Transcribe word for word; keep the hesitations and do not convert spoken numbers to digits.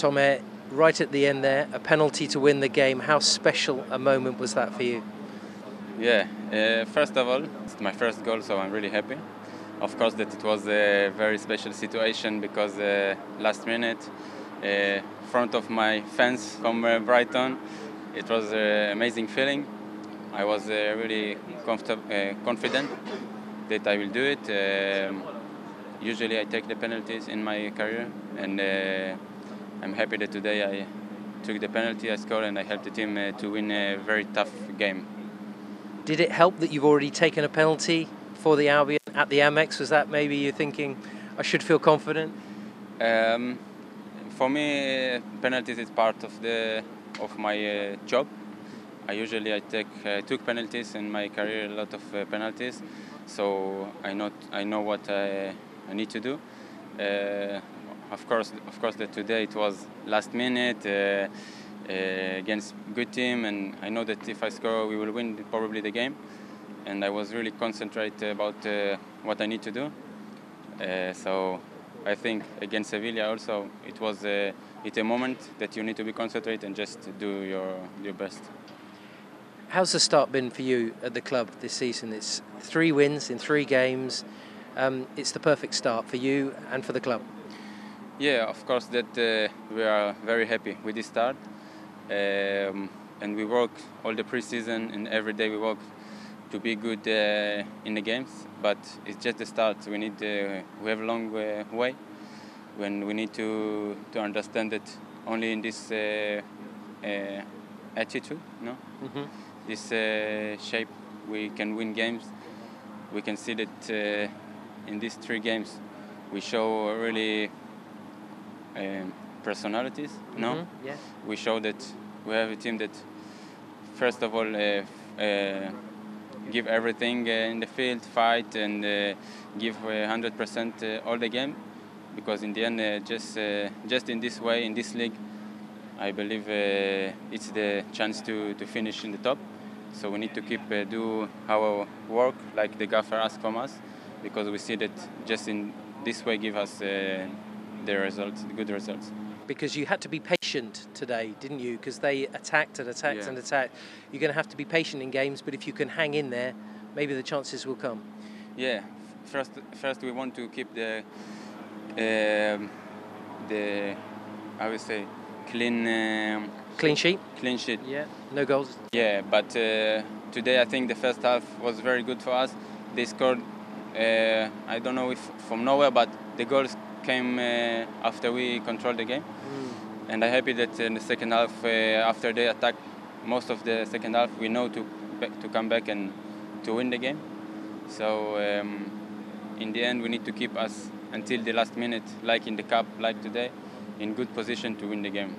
Tome, right at the end there, a penalty to win the game. How special a moment was that for you? Yeah, uh, first of all, it's my first goal, so I'm really happy. Of course, that it was a very special situation because uh, last minute, uh, front of my fans from uh, Brighton, it was an amazing feeling. I was uh, really comfortable, uh, confident that I will do it. Um, usually, I take the penalties in my career, and uh, I'm happy that today I took the penalty, I scored, and I helped the team uh, to win a very tough game. Did it help that you've already taken a penalty for the Albion at the Amex? Was that maybe you thinking, I should feel confident? Um, for me, penalties is part of the of my uh, job. I usually I take uh, took penalties in my career, a lot of uh, penalties, so I know I know what I, I need to do. Uh, of course, of course, that today it was last minute. Uh, Uh, against good team, and I know that if I score we will win probably the game, and I was really concentrated about uh, what I need to do. Uh, so I think against Sevilla also it was uh, it's a moment that you need to be concentrated and just do your your best. How's the start been for you at the club this season? It's three wins in three games. Um, it's the perfect start for you and for the club. Yeah, of course that uh, we are very happy with this start. Um, and we work all the preseason, and every day we work to be good uh, in the games. But it's just the start. We need uh, we have a long uh, way when we need to to understand that only in this uh, uh, attitude, no, Mm-hmm. this uh, shape, we can win games. We can see that uh, in these three games we show really. Um, personalities, no? Mm-hmm. Yeah. We show that we have a team that, first of all, uh, uh, give everything uh, in the field, fight, and uh, give one hundred percent uh, all the game. Because in the end, uh, just uh, just in this way, in this league, I believe uh, it's the chance to, to finish in the top. So we need to keep uh, do our work like the gaffer asked from us, because we see that just in this way give us uh, the results, the good results. Because you had to be patient today, didn't you? Because they attacked and attacked Yeah. and attacked. You're going to have to be patient in games, but if you can hang in there, maybe the chances will come. Yeah. First, first we want to keep the um, the I would say clean um, Clean sheet? clean sheet. Yeah. No goals? Yeah, but uh, today I think the first half was very good for us. They scored. Uh, I don't know if from nowhere, but the goals came uh, after we controlled the game. Mm. And I'm happy that in the second half, uh, after they attacked most of the second half, we know to back, to come back and to win the game. So um, in the end, we need to keep us until the last minute, like in the cup, like today, in good position to win the game.